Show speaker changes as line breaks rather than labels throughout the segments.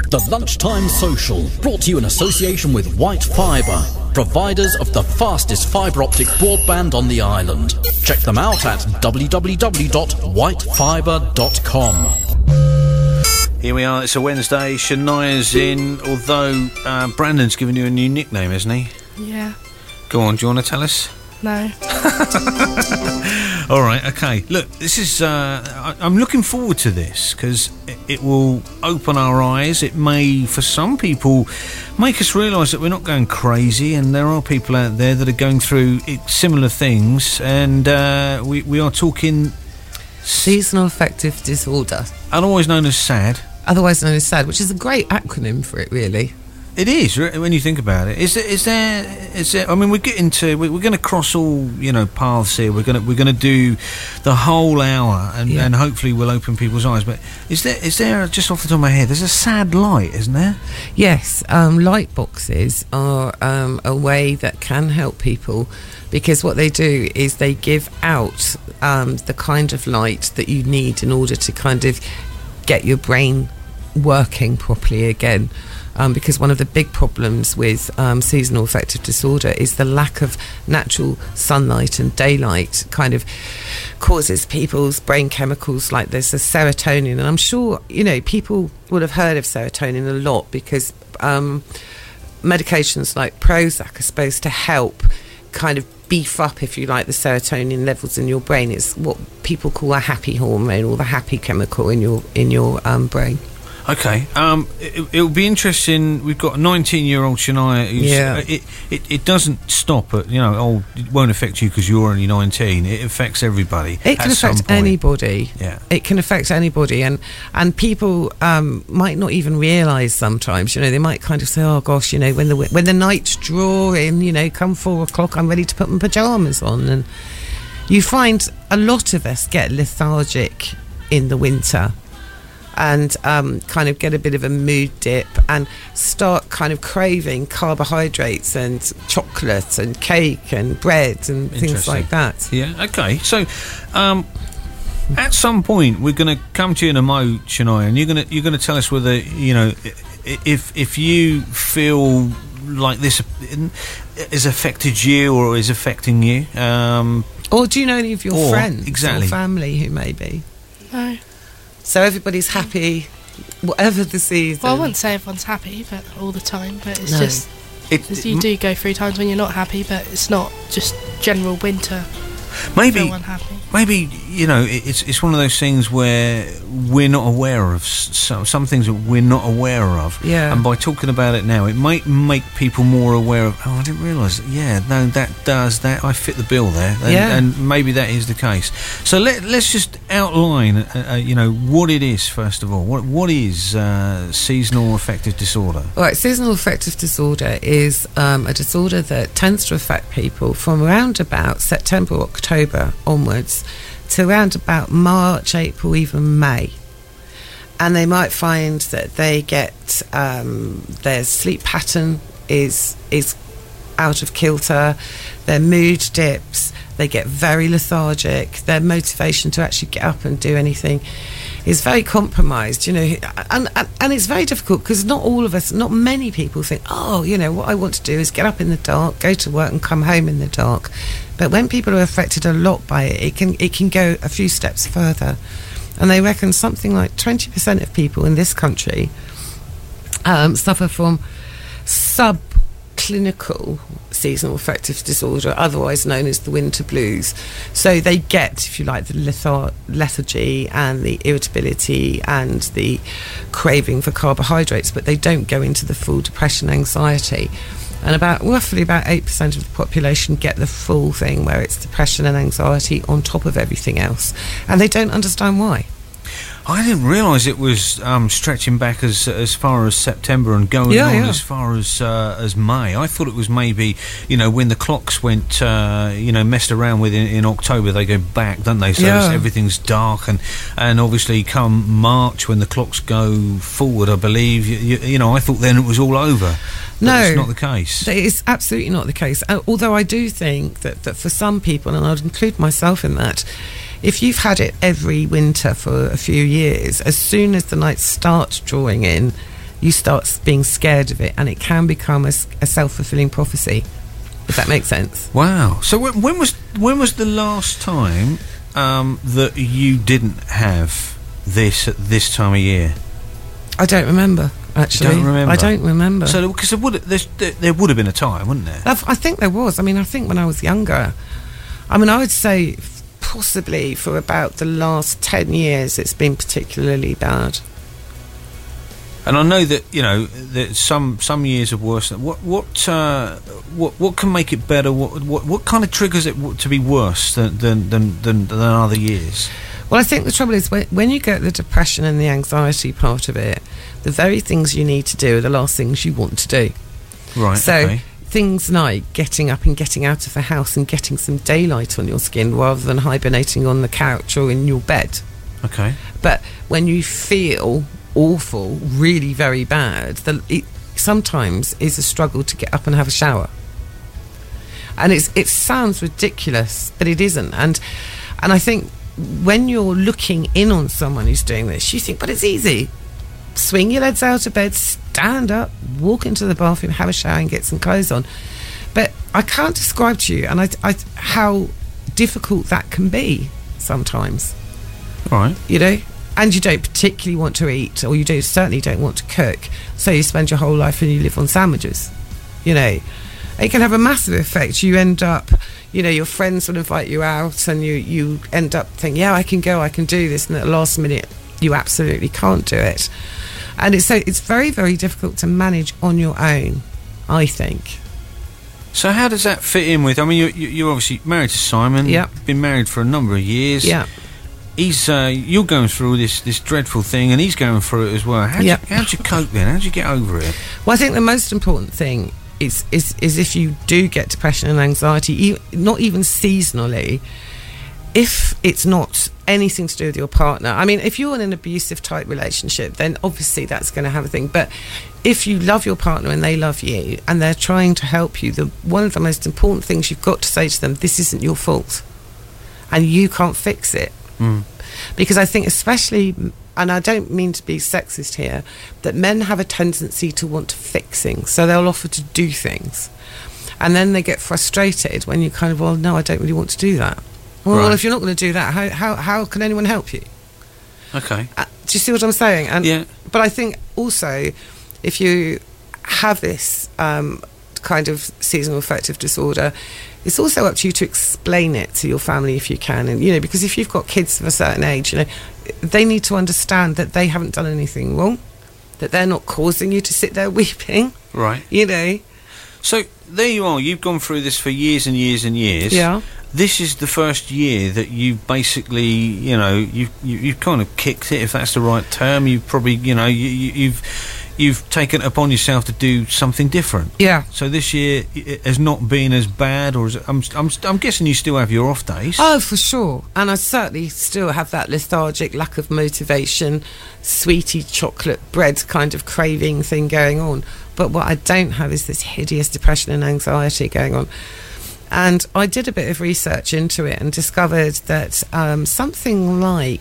The Lunchtime Social, brought to you in association with White Fibre, providers of the fastest fibre optic broadband on the island. Check them out at www.whitefibre.com.
Here we are, it's a Wednesday, Shania's in, although Brandon's given you a new nickname, hasn't he?
Yeah.
Go on, do you want to tell us?
No.
All right, okay. Look, this is... I'm looking forward to this, because it will open our eyes. It may, for some people, make us realise that we're not going crazy, and there are people out there that are going through similar things, and we are talking...
Seasonal affective disorder.
Otherwise known as SAD.
Otherwise known as SAD, which is a great acronym for it, really.
It is, when you think about it. Is there? I mean, we're going to cross all paths here. We're going to do the whole hour, and hopefully we'll open people's eyes. But is there just off the top of my head? There's a SAD light, isn't there?
Yes, light boxes are a way that can help people, because what they do is they give out the kind of light that you need in order to kind of get your brain working properly again. Because one of the big problems with seasonal affective disorder is the lack of natural sunlight, and daylight kind of causes people's brain chemicals like this, the serotonin. And I'm sure, people would have heard of serotonin a lot, because medications like Prozac are supposed to help kind of beef up, if you like, the serotonin levels in your brain. It's what people call a happy hormone, or the happy chemical in your brain.
Okay, it'll be interesting. We've got a 19-year-old Shania who's, it doesn't stop at, it won't affect you because you're only 19. It affects everybody.
It can affect anybody.
Yeah.
It can affect anybody, and people might not even realise sometimes, they might kind of say, oh gosh, when the nights draw in, come 4 o'clock, I'm ready to put my pyjamas on. And you find a lot of us get lethargic in the winter, and kind of get a bit of a mood dip, and start kind of craving carbohydrates and chocolates and cake and bread and things like that.
Yeah, okay. So at some point we're going to come to you in a mo, Shania, and you're going to tell us whether, if you feel like this has affected you or is affecting you.
Or do you know any of your friends
or
family who may be?
No.
So everybody's happy, whatever the season.
Well, I wouldn't say everyone's happy, but all the time. But it's just you do go through times when you're not happy, but it's not just general winter.
Maybe,
unhappy.
Maybe it's one of those things where we're not aware of some things that we're not aware of.
Yeah.
And by talking about it now, it might make people more aware of. Oh, I didn't realise. Yeah, no, that does that. I fit the bill there. And maybe that is the case. So let's just outline, what it is first of all. What is seasonal affective disorder?
All right, seasonal affective disorder is a disorder that tends to affect people from around about September, October onwards to around about March, April, even May. And they might find that they get their sleep pattern is out of kilter, their mood dips, they get very lethargic, their motivation to actually get up and do anything is very compromised, and it's very difficult, because not many people think, what I want to do is get up in the dark, go to work and come home in the dark. But when people are affected a lot by it, it can go a few steps further. And they reckon something like 20% of people in this country suffer from subclinical seasonal affective disorder, otherwise known as the winter blues. So they get, if you like, the lethargy and the irritability and the craving for carbohydrates, but they don't go into the full depression, anxiety. And roughly about 8% of the population get the full thing, where it's depression and anxiety on top of everything else, and they don't understand why.
I didn't realise it was stretching back as far as September and going on as far as May. I thought it was maybe, when the clocks went, messed around with in October, they go back, don't they? So everything's dark, and obviously come March, when the clocks go forward, I believe, I thought then it was all over. No, it's not the case.
It's absolutely not the case. Although I do think that for some people, and I'd include myself in that, if you've had it every winter for a few years, as soon as the nights start drawing in, you start being scared of it, and it can become a self-fulfilling prophecy, if that makes sense.
Wow. So when was the last time that you didn't have this at this time of year?
I don't remember, actually.
You don't remember?
I don't remember.
So, because there would have been a time, wouldn't there?
I think there was. I mean, I think when I was younger, I mean, I would say possibly for about the last 10 years it's been particularly bad.
And I know that, you know, that some years are worse. What can make it better? What kind of triggers it to be worse than other years?
Well, I think the trouble is when you get the depression and the anxiety part of it, the very things you need to do are the last things you want to do.
Right.
So
okay.
Things like getting up and getting out of the house and getting some daylight on your skin rather than hibernating on the couch or in your bed.
Okay.
But when you feel awful, really very bad, it sometimes is a struggle to get up and have a shower. And it sounds ridiculous, but it isn't. And I think when you're looking in on someone who's doing this, you think, but it's easy. Swing your legs out of bed, stand up, walk into the bathroom, have a shower and get some clothes on. But I can't describe to you how difficult that can be sometimes.
Right.
You know? And you don't particularly want to eat, or you certainly don't want to cook, so you spend your whole life and you live on sandwiches. You know? It can have a massive effect. You end up, you know, your friends will invite you out and you end up thinking, yeah, I can go, I can do this, and at the last minute you absolutely can't do it. And it's very, very difficult to manage on your own, I think.
So how does that fit in with, I mean, you're obviously married to Simon.
Yeah.
Been married for a number of years.
Yeah.
He's you're going through this dreadful thing, and he's going through it as well. How'd you cope then? How'd you get over it?
Well, I think the most important thing is if you do get depression and anxiety, not even seasonally, if it's not anything to do with your partner. I mean, if you're in an abusive type relationship, then obviously that's going to have a thing. But if you love your partner and they love you and they're trying to help you, one of the most important things you've got to say to them, this isn't your fault and you can't fix it. Because I think especially, and I don't mean to be sexist here, that men have a tendency to want to fix things, so they'll offer to do things, and then they get frustrated when you kind of, well, no, I don't really want to do that. Well, if you're not going to do that, how can anyone help you?
Okay.
Do you see what I'm saying? And,
yeah.
But I think also, if you have this kind of seasonal affective disorder, it's also up to you to explain it to your family if you can. And, you know, because if you've got kids of a certain age, you know, they need to understand that they haven't done anything wrong, that they're not causing you to sit there weeping.
Right.
You know.
So there you are. You've gone through this for years and years and years.
Yeah.
This is the first year that you basically, you know, you've kind of kicked it, if that's the right term. You've probably, you know, you've taken it upon yourself to do something different.
Yeah.
So this year it has not been as bad, or is it, I'm guessing you still have your off days.
Oh, for sure. And I certainly still have that lethargic, lack of motivation, sweetie chocolate bread kind of craving thing going on. But what I don't have is this hideous depression and anxiety going on. And I did a bit of research into it and discovered that something like,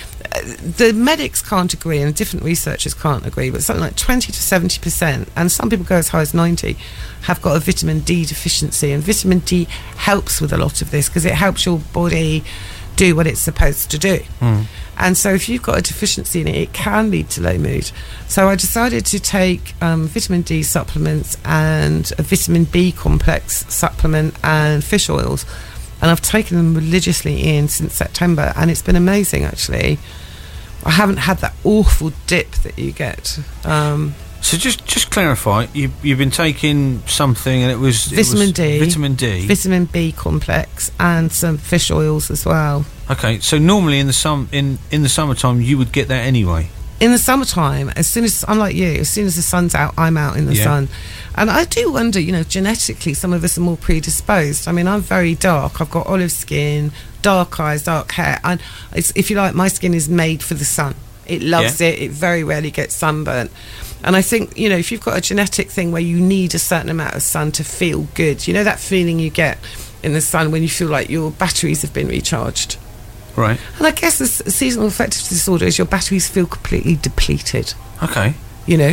the medics can't agree and different researchers can't agree, but something like 20 to 70%, and some people go as high as 90%, have got a vitamin D deficiency. And vitamin D helps with a lot of this because it helps your body do what it's supposed to do. And so if you've got a deficiency in it, it can lead to low mood. So I decided to take vitamin D supplements and a vitamin B complex supplement and fish oils, and I've taken them religiously since September, and it's been amazing, actually. I haven't had that awful dip that you get.
So just clarify, you've been taking something, and it was
vitamin D,
vitamin
B complex, and some fish oils as well.
Okay, so normally in the summertime you would get that anyway.
In the summertime, as soon as, unlike you, as soon as the sun's out, I'm out in the sun. And I do wonder, you know, genetically, some of us are more predisposed. I mean, I'm very dark. I've got olive skin, dark eyes, dark hair, and if you like, my skin is made for the sun. It loves it. It very rarely gets sunburnt. And I think, you know, if you've got a genetic thing where you need a certain amount of sun to feel good, you know that feeling you get in the sun when you feel like your batteries have been recharged.
Right.
And I guess the seasonal affective disorder is your batteries feel completely depleted.
Okay.
You know?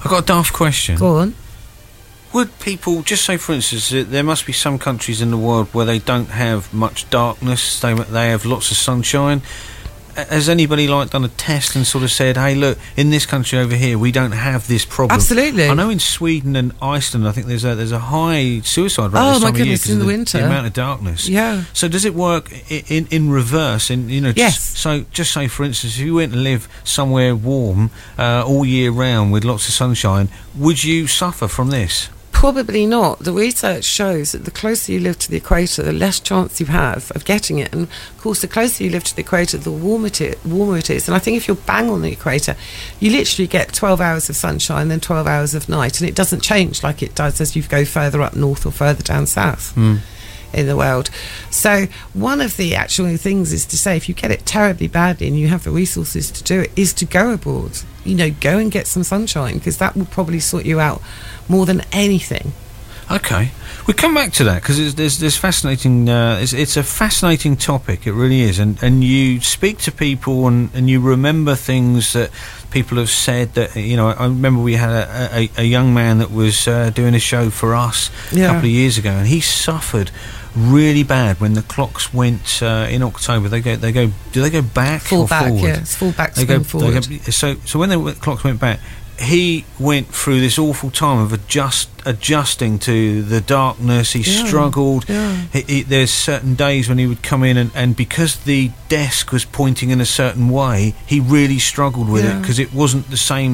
I've got a daft question.
Go on.
Would people, just say for instance, there must be some countries in the world where they don't have much darkness, they have lots of sunshine. Has anybody done a test and sort of said, hey, look, in this country over here, we don't have this problem?
Absolutely.
I know in Sweden and Iceland, I think there's a high suicide rate.
Oh,
this
my
time
goodness,
of year
in the winter.
The amount of darkness.
Yeah.
So does it work in reverse?
Yes.
So just say, for instance, if you went to live somewhere warm all year round with lots of sunshine, would you suffer from this?
Probably not. The research shows that the closer you live to the equator, the less chance you have of getting it. And, of course, the closer you live to the equator, the warmer it is. And I think if you're bang on the equator, you literally get 12 hours of sunshine, then 12 hours of night. And it doesn't change like it does as you go further up north or further down south in the world. So one of the actual things is to say, if you get it terribly badly and you have the resources to do it, is to go abroad. Go and get some sunshine, because that will probably sort you out more than anything.
Okay, we come back to that because there's fascinating. It's a fascinating topic. It really is, and you speak to people and you remember things that people have said. That I remember we had a young man that was doing a show for us a couple of years ago, and he suffered really bad when the clocks went in October. Do they go back
full
or
back,
forward?
Yeah, it's full back, spin forward.
So when the clocks went back, he went through this awful time of adjusting to the darkness. He struggled. Yeah. There's certain days when he would come in and because the desk was pointing in a certain way, he really struggled with it because it wasn't the same.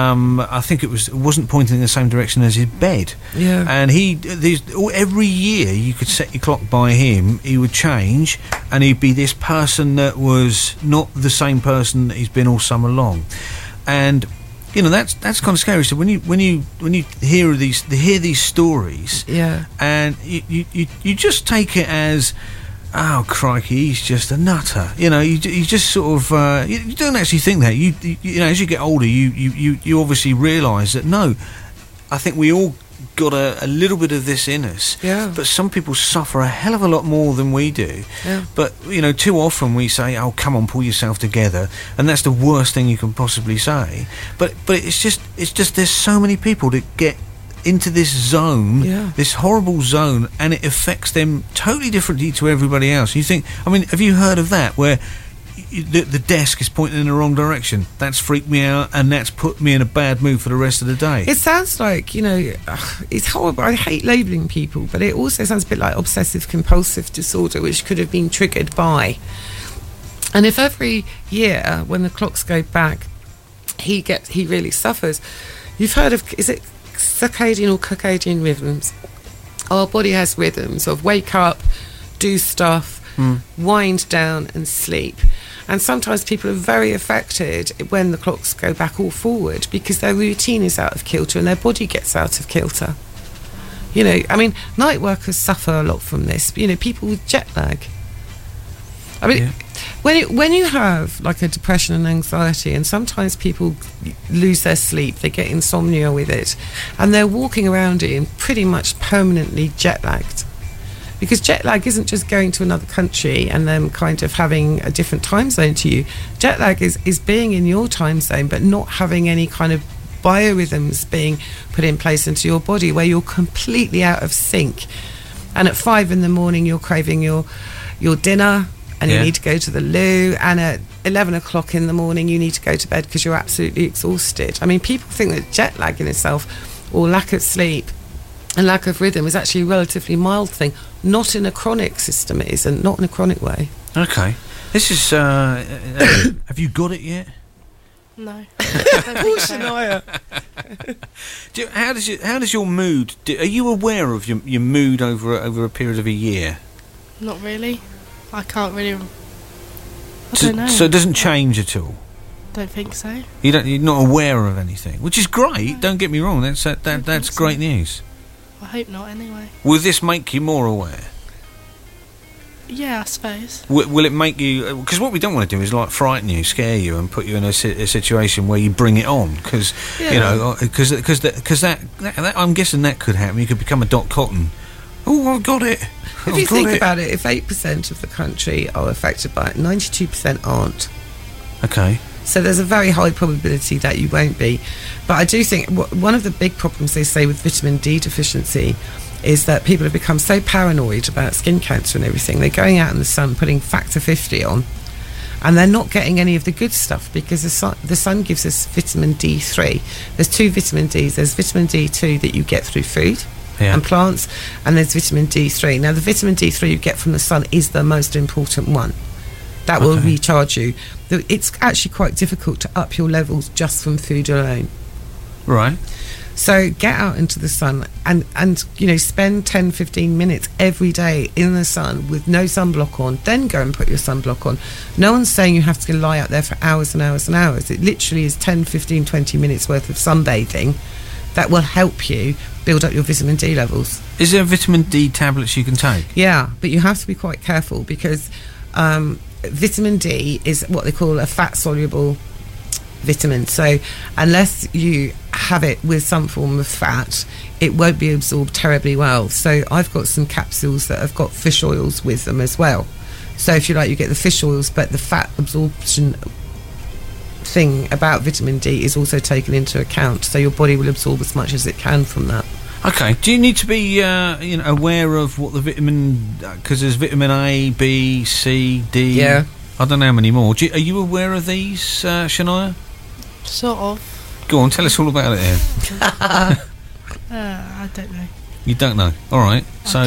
I think it wasn't pointing in the same direction as his bed. Yeah. And every year you could set your clock by him. He would change, and he'd be this person that was not the same person that he's been all summer long, and. That's kind of scary. So when you hear these stories, and you just take it as, oh crikey, he's just a nutter. You just sort of you don't actually think that. You as you get older, you obviously realise that no, I think we all got a little bit of this in us, but some people suffer a hell of a lot more than we do. But too often we say, oh come on, pull yourself together, and that's the worst thing you can possibly say. But it's just there's so many people that get into this zone, this horrible zone, and it affects them totally differently to everybody else. You think, have you heard of that, where the desk is pointing in the wrong direction? That's freaked me out, and that's put me in a bad mood for the rest of the day.
It sounds like, it's horrible. I hate labelling people, but it also sounds a bit like obsessive compulsive disorder, which could have been triggered by. And if every year when the clocks go back, he really suffers. You've heard of, is it circadian or circadian rhythms? Our body has rhythms of wake up, do stuff, wind down and sleep. And sometimes people are very affected when the clocks go back all forward because their routine is out of kilter and their body gets out of kilter. Night workers suffer a lot from this. People with jet lag. When you have like a depression and anxiety, and sometimes people lose their sleep, they get insomnia with it, and they're walking around being pretty much permanently jet lagged. Because jet lag isn't just going to another country and then kind of having a different time zone to you. Jet lag is being in your time zone but not having any kind of biorhythms being put in place into your body, where you're completely out of sync. And at 5 a.m, you're craving your dinner, and you need to go to the loo, and at 11 o'clock in the morning you need to go to bed because you're absolutely exhausted. People think that jet lag in itself, or lack of sleep and lack of rhythm, is actually a relatively mild thing. Not in a chronic system, it isn't. Not in a chronic way.
Okay. This is... have you got it yet?
No.
Poor Shania.
How does your mood... are you aware of your mood over a period of a year?
Not really. I can't really... I don't know.
So it doesn't change at all?
Don't think so.
You're not aware of anything, which is great. No. Don't get me wrong. That's great news.
I hope not, anyway.
Will this make you more aware?
Yeah, I suppose.
Will it make you... because what we don't want to do is frighten you, scare you, and put you in a situation where you bring it on. Because because that I'm guessing that could happen. You could become a Dot Cotton. Oh, I've got it.
If you think about it, if 8% of the country are affected by it, 92% aren't.
Okay.
So there's a very high probability that you won't be. But I do think one of the big problems they say with vitamin D deficiency is that people have become so paranoid about skin cancer and everything. They're going out in the sun, putting factor 50 on, and they're not getting any of the good stuff, because the sun gives us vitamin D3. There's 2 vitamin Ds. There's vitamin D2 that you get through food and plants, and there's vitamin D3. Now, the vitamin D3 you get from the sun is the most important one. That will recharge you. It's actually quite difficult to up your levels just from food alone.
Right.
So get out into the sun and spend 10-15 minutes every day in the sun with no sunblock on. Then go and put your sunblock on. No one's saying you have to lie out there for hours and hours and hours. It literally is 10, 15, 20 minutes worth of sunbathing that will help you build up your vitamin D levels.
Is there vitamin D tablets you can take?
Yeah, but you have to be quite careful, because vitamin D is what they call a fat-soluble vitamin. So unless you have it with some form of fat, it won't be absorbed terribly well. So I've got some capsules that have got fish oils with them as well. So if you like, you get the fish oils, but the fat absorption thing about vitamin D is also taken into account, so your body will absorb as much as it can from that.
Okay. Do you need to be aware of what the vitamin, because there's vitamin A, B, C, D.
Yeah.
I don't know how many more. Are you aware of these, Shania?
Sort of.
Go on, tell us all about it here.
I don't know.
You don't know? All right.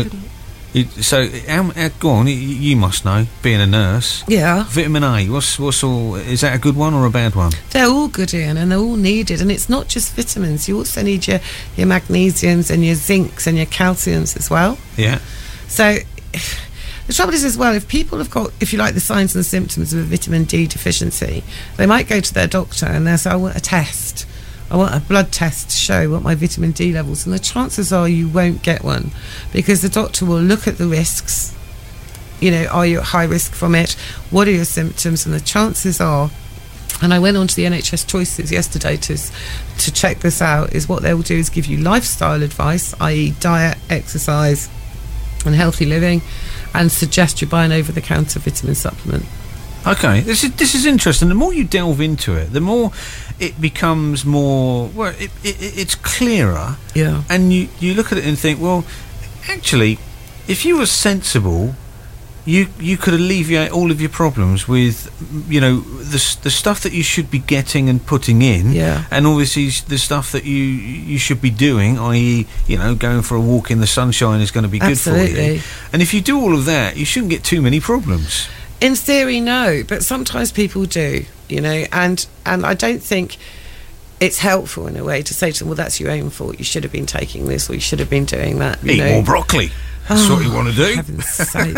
Go on. You must know, being a nurse.
Yeah.
Vitamin A. What's all? Is that a good one or a bad one?
They're all good, Ian, and they're all needed. And it's not just vitamins. You also need your magnesiums and your zincs and your calciums as well.
Yeah.
So the trouble is as well, if people have got, if you like, the signs and symptoms of a vitamin D deficiency, they might go to their doctor and they'll say, I want a test. I want a blood test to show what my vitamin D levels, and the chances are you won't get one, because the doctor will look at the risks. Are you at high risk from it? What are your symptoms? And the chances are, and I went on to the NHS Choices yesterday to check this out, is what they will do is give you lifestyle advice, i.e. diet, exercise and healthy living, and suggest you buy an over-the-counter vitamin supplement.
Okay, this is interesting. The more you delve into it, the more it becomes more. Well, it's clearer.
Yeah. And
you look at it and think, well, actually, if you were sensible, you could alleviate all of your problems with, the stuff that you should be getting and putting in.
Yeah.
And obviously the stuff that you should be doing, i.e., going for a walk in the sunshine is going to be good for you. And if you do all of that, you shouldn't get too many problems.
In theory, no, but sometimes people do, and I don't think it's helpful in a way to say to them, well, that's your own fault, you should have been taking this, or you should have been doing that.
Eat more broccoli. That's what you want to do.
Heaven's sake.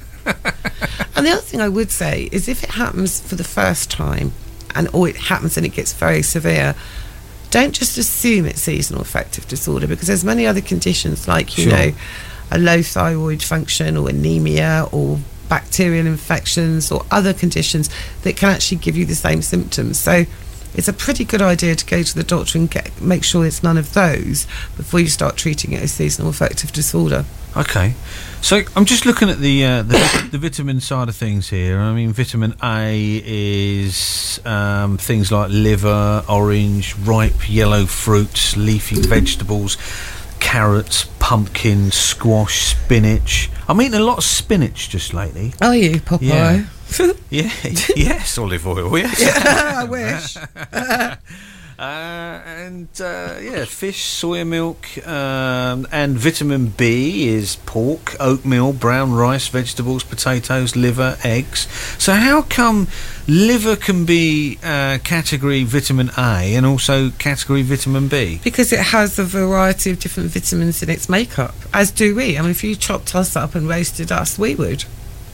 And the other thing I would say is, if it happens for the first time, or it happens and it gets very severe, don't just assume it's seasonal affective disorder, because there's many other conditions like, a low thyroid function or anemia or bacterial infections or other conditions that can actually give you the same symptoms. So it's a pretty good idea to go to the doctor and make sure it's none of those before you start treating it as seasonal affective disorder.
Okay, so I'm just looking at the vitamin side of things here. I mean, vitamin A is things like liver, orange, ripe yellow fruits, leafy vegetables, carrots, pumpkin, squash, spinach. I'm eating a lot of spinach just lately.
Are you, Popeye?
Yeah. Yes, olive oil, yes.
Yeah, I wish.
Fish, soya milk, and vitamin B is pork, oatmeal, brown rice, vegetables, potatoes, liver, eggs. So how come liver can be category vitamin A and also category vitamin B?
Because it has a variety of different vitamins in its makeup, as do we. I mean, if you chopped us up and roasted us, we would.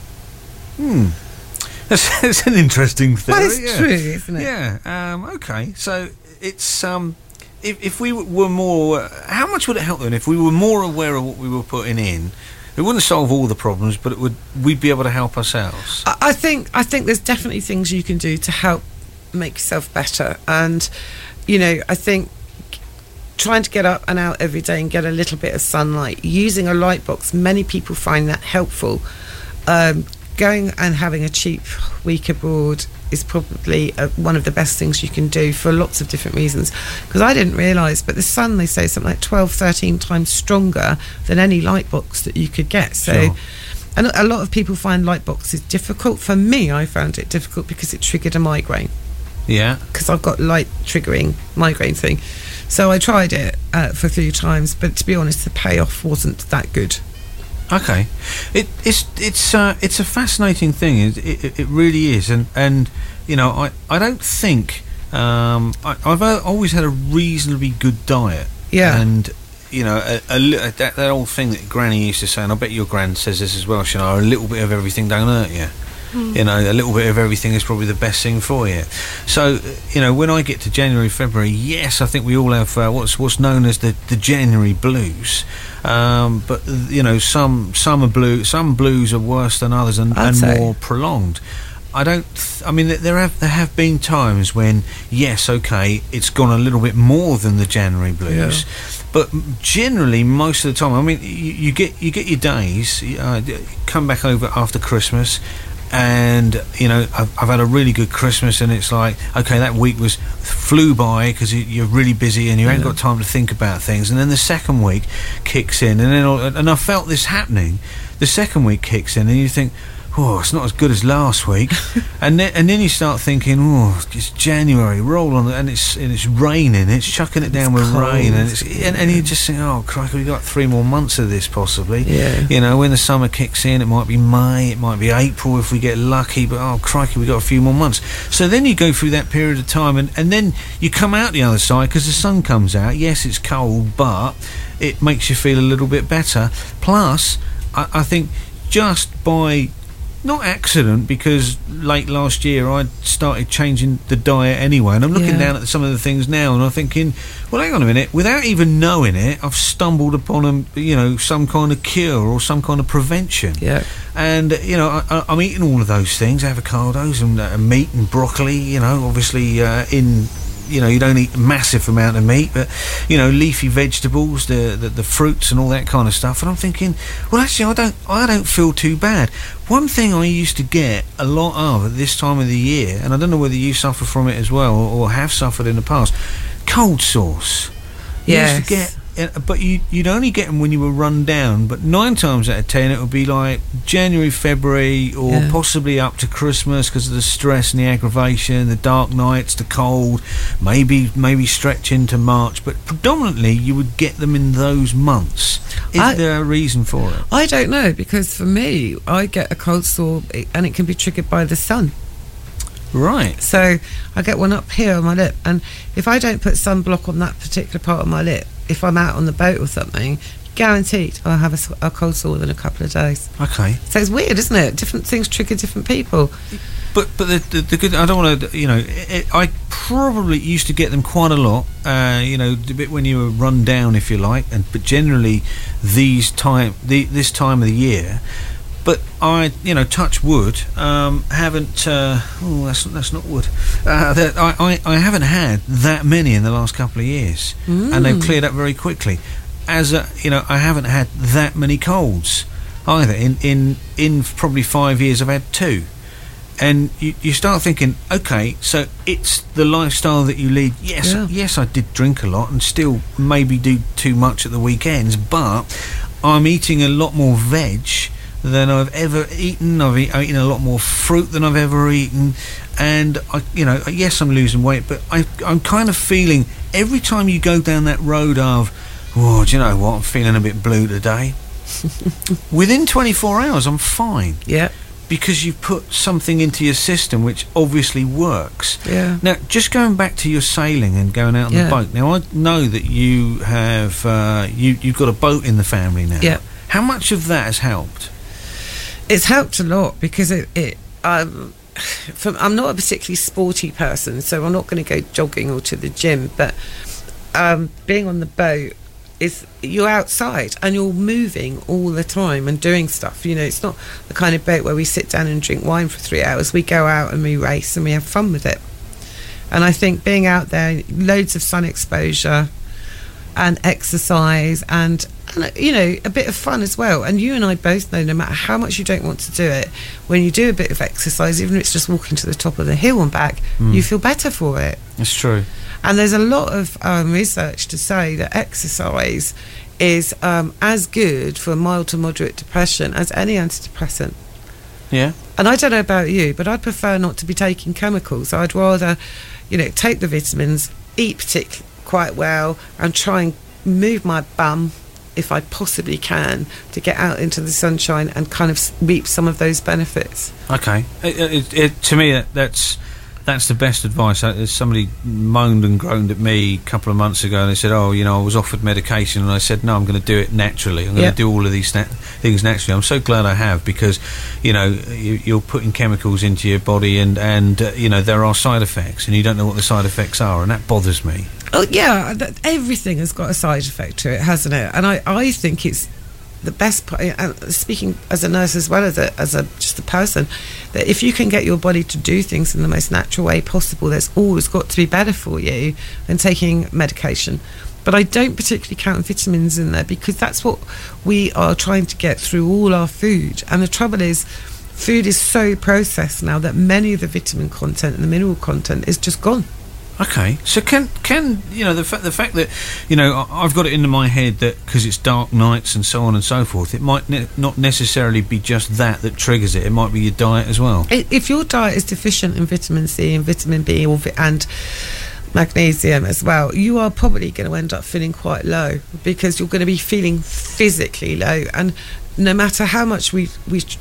That's an interesting theory.
Well, it's true, isn't it?
Yeah. Okay. So it's if we were more, how much would it help then if we were more aware of what we were putting in? It wouldn't solve all the problems, but we'd be able to help ourselves.
I think there's definitely things you can do to help make yourself better, and I think trying to get up and out every day and get a little bit of sunlight, using a light box, many people find that helpful. Going and having a cheap week abroad is probably one of the best things you can do for lots of different reasons. Because I didn't realise, but the sun, they say, is something like 12, 13 times stronger than any light box that you could get. So. Sure. And a lot of people find light boxes difficult. For me, I found it difficult because it triggered a migraine.
Yeah.
Because I've got light triggering migraine thing. So I tried it for a few times, but to be honest, the payoff wasn't that good.
Okay. It's a fascinating thing. It really is. And you know, I don't think... I've always had a reasonably good diet.
Yeah.
And... you know, that old thing that Granny used to say, and I bet your Gran says this as well, you know, a little bit of everything don't hurt you. You know, a little bit of everything is probably the best thing for you. So, you know, when I get to January, February, yes, I think we all have what's known as the January blues. But you know, some blues are worse than others and more prolonged. I mean, there have been times when, yes, okay, it's gone a little bit more than the January blues. Yeah. But generally, most of the time, I mean, you get your days. Come back over after Christmas, and you know, I've had a really good Christmas, and it's like, okay, that week flew by because you're really busy and you ain't got time to think about things. And then the second week kicks in, and I felt this happening. The second week kicks in, and you think, oh, it's not as good as last week. and then you start thinking, oh, it's January, roll on, and it's raining, it's chucking it down with cold. Rain, and you just think, oh, crikey, we've got 3 more months of this possibly.
Yeah.
You know, when the summer kicks in, it might be May, it might be April if we get lucky, but oh, crikey, we've got a few more months. So then you go through that period of time, and then you come out the other side because the sun comes out. Yes, it's cold, but it makes you feel a little bit better. Plus, I think just by... not accident, because late last year I started changing the diet anyway, and I'm looking down at some of the things now and I'm thinking, well, hang on a minute, without even knowing it, I've stumbled upon some kind of cure or some kind of prevention.
Yeah.
And you know, I'm eating all of those things, avocados and meat and broccoli, you know, obviously you know, you don't eat a massive amount of meat, but you know, leafy vegetables, the fruits and all that kind of stuff. And I'm thinking, well, actually, I don't feel too bad. One thing I used to get a lot of at this time of the year, and I don't know whether you suffer from it as well or have suffered in the past, cold sores.
Yes.
Used to get, but you'd only get them when you were run down, but 9 times out of 10 it would be like January, February, or possibly up to Christmas because of the stress and the aggravation, the dark nights, the cold, maybe stretch into March, but predominantly you would get them in those months. Is there a reason for it?
I don't know, because for me, I get a cold sore and it can be triggered by the sun.
Right.
So I get one up here on my lip, and if I don't put sunblock on that particular part of my lip, if I'm out on the boat or something, guaranteed I'll have a cold sore within a couple of days.
Okay.
So it's weird, isn't it? Different things trigger different people.
But the good, I don't want to, you know, I probably used to get them quite a lot, you know, a bit when you were run down, if you like, but generally this time of the year. But I, you know, touch wood, haven't. That's not wood. I haven't had that many in the last couple of years, and they've cleared up very quickly. You know, I haven't had that many colds either. In probably 5 years, I've had 2. And you start thinking, okay, so it's the lifestyle that you lead. Yes, I did drink a lot and still maybe do too much at the weekends, but I'm eating a lot more veg than I've ever eaten. I've eaten a lot more fruit than I've ever eaten, and yes, I'm losing weight, but I'm kind of feeling every time you go down that road of, oh, do you know what, I'm feeling a bit blue today. Within 24 hours, I'm fine.
Yeah.
Because you've put something into your system which obviously works.
Yeah.
Now, just going back to your sailing and going out on the boat. Now, I know that you have you've got a boat in the family now.
Yeah.
How much of that has helped?
It's helped a lot because I'm not a particularly sporty person, so I'm not going to go jogging or to the gym. But being on the boat is you're outside and you're moving all the time and doing stuff. You know, it's not the kind of boat where we sit down and drink wine for 3 hours. We go out and we race and we have fun with it. And I think being out there, loads of sun exposure and exercise and And, you know, a bit of fun as well. And you and I both know, no matter how much you don't want to do it, when you do a bit of exercise, even if it's just walking to the top of the hill and back, you feel better for it.
That's true.
And there's a lot of research to say that exercise is as good for mild to moderate depression as any antidepressant.
Yeah.
And I don't know about you, but I'd prefer not to be taking chemicals. I'd rather, you know, take the vitamins, eat particularly quite well, and try and move my bum, if I possibly can, to get out into the sunshine and kind of reap some of those benefits.
Okay. To me, that's the best advice. Somebody moaned and groaned at me a couple of months ago, and they said, oh, you know, I was offered medication, and I said, no, I'm going to do it naturally. I'm going to do all of these things naturally. I'm so glad I have, because, you know, you're putting chemicals into your body, and you know, there are side effects, and you don't know what the side effects are, and that bothers me.
Oh, yeah, everything has got a side effect to it, hasn't it? And I think it's the best part, speaking as a nurse as well as just a person, that if you can get your body to do things in the most natural way possible, there's always got to be better for you than taking medication. But I don't particularly count vitamins in there, because that's what we are trying to get through all our food. And the trouble is, food is so processed now that many of the vitamin content and the mineral content is just gone.
Okay, so can you know, the fact that, you know, I've got it into my head that because it's dark nights and so on and so forth, it might not necessarily be just that triggers it. It might be your diet as well.
If your diet is deficient in vitamin C and vitamin B and magnesium as well, you are probably going to end up feeling quite low, because you're going to be feeling physically low. And no matter how much we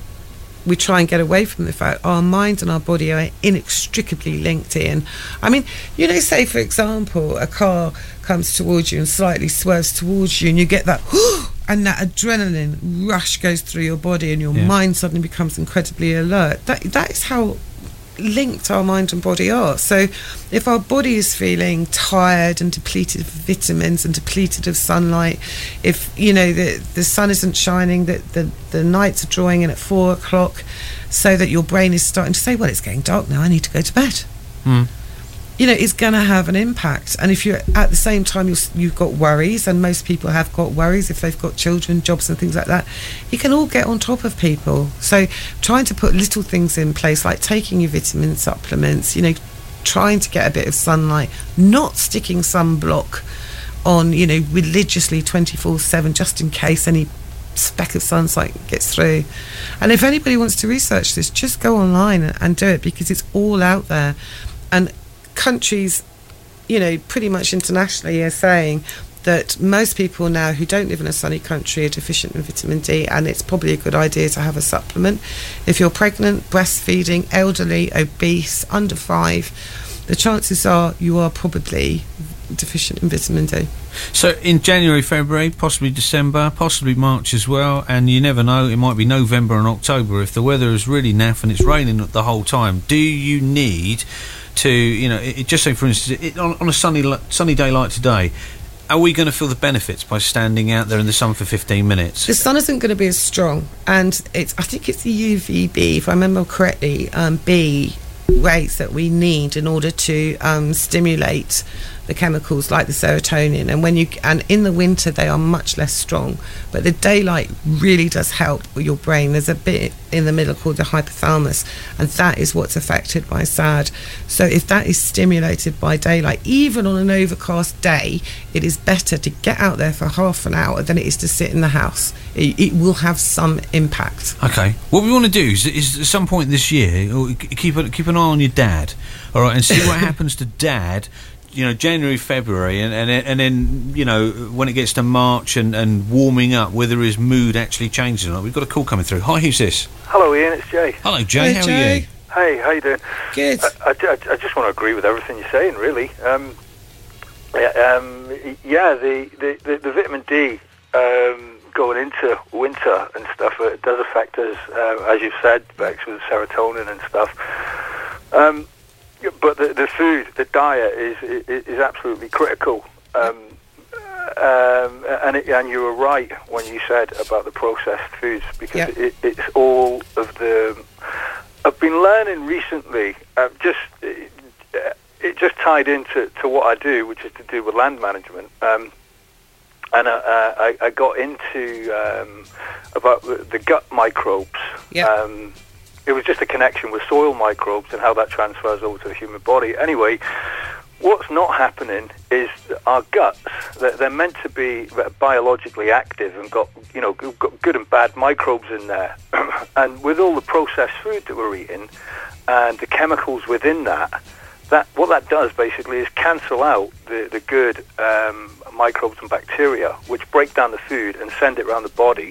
try and get away from the fact our mind and our body are inextricably linked in. I mean, you know, say for example, a car comes towards you and slightly swerves towards you, and you get that and that adrenaline rush goes through your body, and your mind suddenly becomes incredibly alert. That is how linked our mind and body are. So if our body is feeling tired and depleted of vitamins and depleted of sunlight, if, you know, the sun isn't shining, the nights are drawing in at 4 o'clock, so that your brain is starting to say, well, it's getting dark now, I need to go to bed. You know, it's going to have an impact. And if you're at the same time you've got worries, and most people have got worries if they've got children, jobs and things like that, you can all get on top of people. So trying to put little things in place, like taking your vitamin supplements, you know, trying to get a bit of sunlight, not sticking sunblock on, you know, religiously 24/7, just in case any speck of sunlight gets through. And if anybody wants to research this, just go online and do it, because it's all out there. And countries, you know, pretty much internationally are saying that most people now who don't live in a sunny country are deficient in vitamin D, and it's probably a good idea to have a supplement. If you're pregnant, breastfeeding, elderly, obese, under 5, the chances are you are probably deficient in vitamin D.
So in January, February, possibly December, possibly March as well, and you never know, it might be November and October. If the weather is really naff and it's raining the whole time, do you need to, you know, just say for instance, on a sunny day like today, are we going to feel the benefits by standing out there in the sun for 15 minutes?
The sun isn't going to be as strong, and I think it's the UVB, if I remember correctly, B rates that we need in order to stimulate the chemicals like the serotonin, and in the winter they are much less strong, but the daylight really does help with your brain. There's a bit in the middle called the hypothalamus, and that is what's affected by SAD. So if that is stimulated by daylight, even on an overcast day, it is better to get out there for half an hour than it is to sit in the house. It will have some impact.
Okay, what we want to do is at some point this year keep an eye on your dad, all right, and see what happens to Dad, you know, January, February, and then, you know, when it gets to March and warming up, whether his mood actually changes or not. We've got a call coming through. Hi, who's this?
Hello, Ian, it's Jay.
Hello, Jay. How are you?
Hey, how you doing?
Good.
I just want to agree with everything you're saying, really. The vitamin D going into winter and stuff, it does affect us, as you've said, Bex, with serotonin and stuff. But the food, the diet is absolutely critical. And you were right when you said about the processed foods, because it's all of the. I've been learning recently. It just tied into what I do, which is to do with land management. and I got into about the gut microbes.
Yeah.
It was just a connection with soil microbes and how that transfers over to the human body. Anyway, what's not happening is our guts, they're meant to be biologically active and got good and bad microbes in there. And with all the processed food that we're eating and the chemicals within that what that does basically is cancel out the good microbes and bacteria, which break down the food and send it around the body.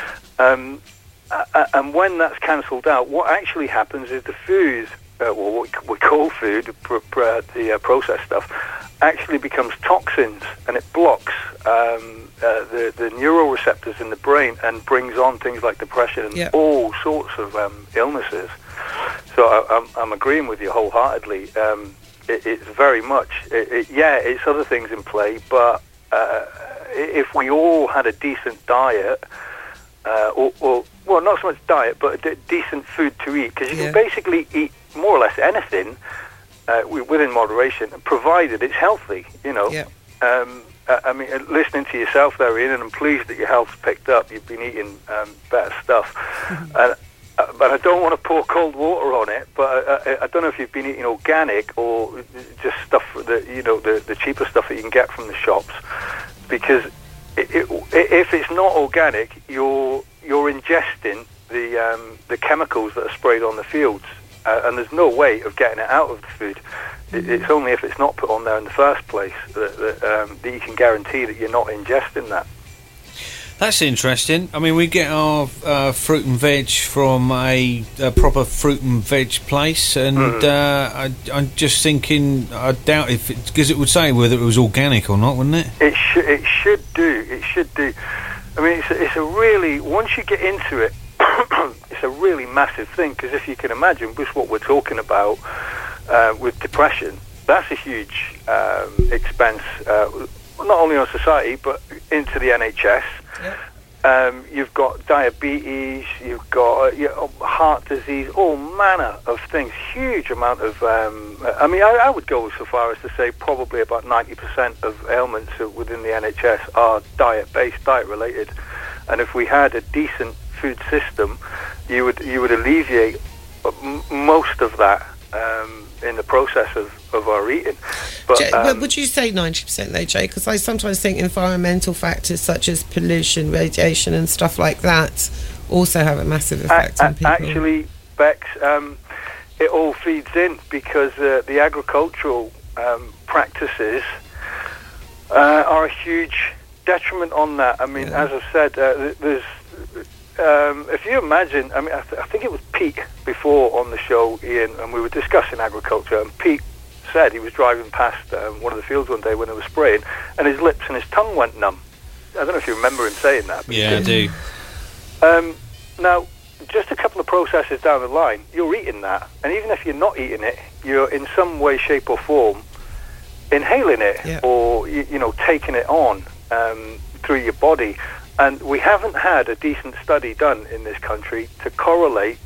And when that's cancelled out, what actually happens is the food, what we call food, the processed stuff, actually becomes toxins, and it blocks the neuroreceptors in the brain and brings on things like depression and all sorts of illnesses. So I'm agreeing with you wholeheartedly. It's very much, it's other things in play, but if we all had a decent diet, well, not so much diet, but a decent food to eat, because you can basically eat more or less anything within moderation, provided it's healthy, I mean, listening to yourself there, Ian, and I'm pleased that your health's picked up. You've been eating better stuff. But I don't want to pour cold water on it, but I don't know if you've been eating organic or just stuff that, the cheaper stuff that you can get from the shops, because if it's not organic, you're ingesting the chemicals that are sprayed on the fields, and there's no way of getting it out of the food. It's only if it's not put on there in the first place that you can guarantee that you're not ingesting that.
That's interesting. I mean, we get our fruit and veg from a proper fruit and veg place, and I'm just thinking, I doubt because it would say whether it was organic or not, wouldn't it?
It should do. It should do. I mean, it's a really, once you get into it, it's a really massive thing, because if you can imagine just what we're talking about with depression, that's a huge expense, not only on society, but into the NHS. You've got diabetes, you've got heart disease, all manner of things, huge amount of, I would go so far as to say probably about 90% of ailments within the NHS are diet-based, diet-related. And if we had a decent food system, you would alleviate most of that in the process of our eating.
But would you say 90% though, Jay? Because I sometimes think environmental factors such as pollution, radiation and stuff like that also have a massive effect on people.
Actually, Bex, it all feeds in, because the agricultural practices are a huge detriment on that. I mean, as I've said, there's if you imagine, I mean, I think it was Pete before on the show, Ian, and we were discussing agriculture, and Pete said he was driving past one of the fields one day when they were spraying, and his lips and his tongue went numb. I don't know if you remember him saying that.
Yeah, I do.
Now, just a couple of processes down the line, you're eating that, and even if you're not eating it, you're in some way, shape or form inhaling it, or taking it on through your body. And we haven't had a decent study done in this country to correlate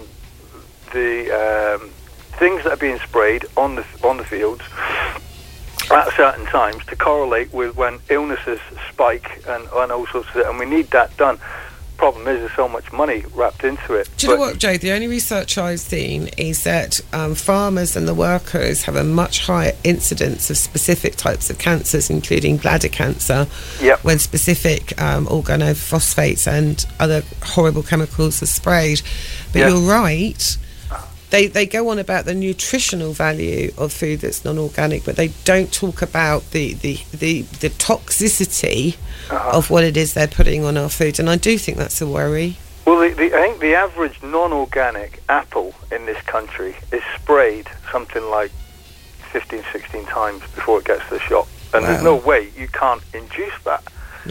the things that are being sprayed on the fields at certain times to correlate with when illnesses spike and all sorts of it. And we need that done. Problem is, there's so much money wrapped into it.
Do you know what, Joe? The only research I've seen is that farmers and the workers have a much higher incidence of specific types of cancers, including bladder cancer, when specific organophosphates and other horrible chemicals are sprayed. But you're right. They go on about the nutritional value of food that's non-organic, but they don't talk about the toxicity of what it is they're putting on our food, and I do think that's a worry.
Well, I think the average non-organic apple in this country is sprayed something like 15, 16 times before it gets to the shop, and there's no way you can't induce that,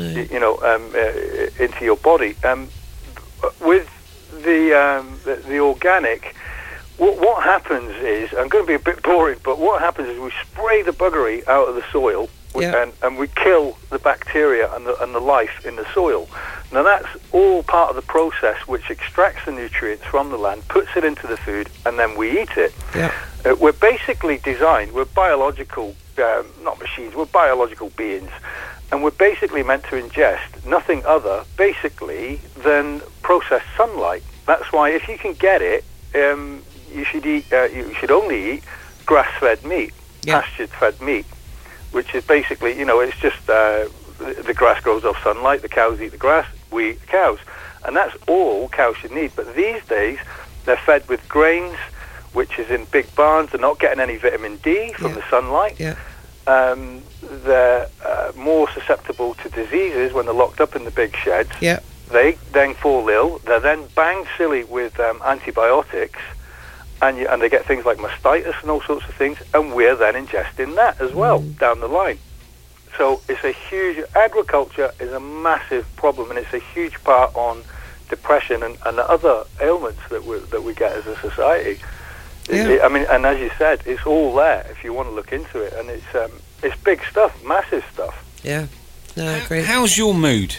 into your body. With the organic, what happens is, I'm going to be a bit boring, but what happens is we spray the buggery out of the soil, and we kill the bacteria and the life in the soil. Now that's all part of the process which extracts the nutrients from the land, puts it into the food, and then we eat it. We're basically designed, we're biological, not machines, we're biological beings, And we're basically meant to ingest nothing other, basically, than processed sunlight. That's why, if you can get it, you should eat. You should only eat grass-fed meat, pastured-fed meat, which is basically, it's just the grass grows off sunlight. The cows eat the grass. We eat the cows, and that's all cows should need. But these days, they're fed with grains, which is in big barns. They're not getting any vitamin D from the sunlight. Yeah. They're more susceptible to diseases when they're locked up in the big sheds.
Yeah.
They then fall ill. They're then banged silly with antibiotics, and they get things like mastitis and all sorts of things, and we're then ingesting that as well down the line. So it's a huge... Agriculture is a massive problem, and it's a huge part on depression and other ailments that we get as a society. Yeah. And as you said, it's all there if you want to look into it, and it's big stuff, massive stuff.
Yeah, no, I agree.
How's your mood?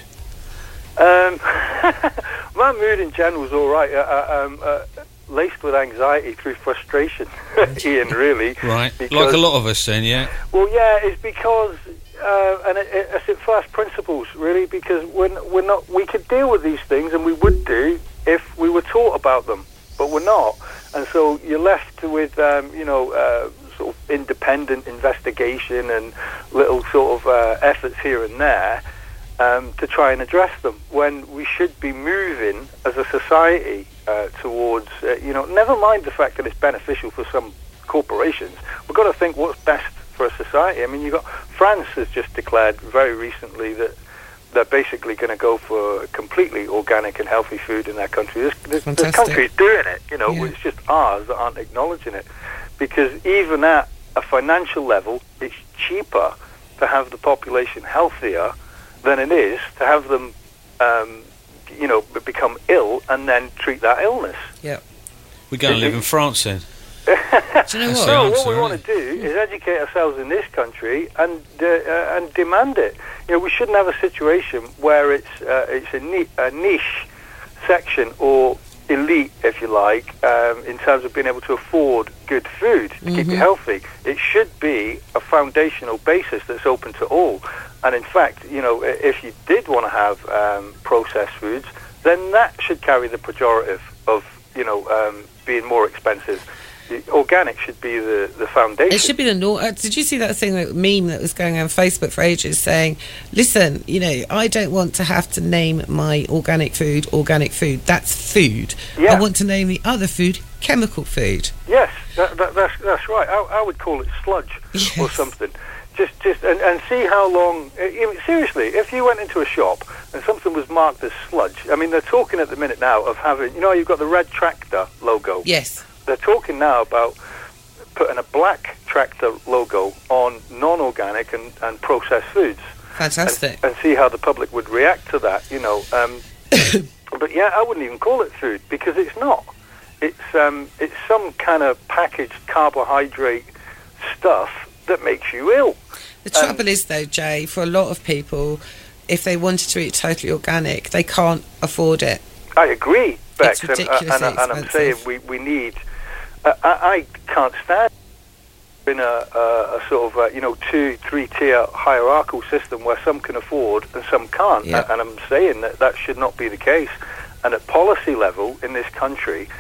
My mood in general is all right. Laced with anxiety through frustration, Ian, really.
Right, like a lot of us then, yeah?
Well, yeah, it's because... it's at first principles, really, because we could deal with these things, and we would do if we were taught about them, but we're not. And so you're left with, sort of independent investigation and little sort of efforts here and there to try and address them, when we should be moving as a society towards, never mind the fact that it's beneficial for some corporations. We've got to think what's best for a society. I mean, France has just declared very recently that they're basically going to go for completely organic and healthy food in their country. There's countries doing it, It's just ours that aren't acknowledging it. Because even at a financial level, it's cheaper to have the population healthier than it is to have them, become ill and then treat that illness.
Yeah.
We're going to live in France then.
Do you know what?
So what we want to do is educate ourselves in this country and demand it. We shouldn't have a situation where it's a niche section or elite, if you like, in terms of being able to afford good food to keep you healthy. It should be a foundational basis that's open to all. And in fact, if you did want to have processed foods, then that should carry the pejorative of being more expensive. Organic should be the foundation.
It should be the norm. Did you see that thing, that meme that was going on Facebook for ages saying, listen, I don't want to have to name my organic food. That's food. Yeah. I want to name the other food chemical food.
Yes, that's right. I would call it sludge or something. Just and see how long... seriously, if you went into a shop and something was marked as sludge, I mean, they're talking at the minute now of having... you've got the red tractor logo.
Yes.
They're talking now about putting a black tractor logo on non-organic and processed foods.
Fantastic.
And see how the public would react to that, But yeah, I wouldn't even call it food, because it's not. It's some kind of packaged carbohydrate stuff that makes you ill.
The trouble is, though, Jay, for a lot of people, if they wanted to eat totally organic, they can't afford it.
I agree, Bex,
it's ridiculously
and I'm saying we need... I can't stand in a sort of 2-3 tier hierarchical system where some can afford and some can't. Yep. And I'm saying that should not be the case. And at policy level in this country,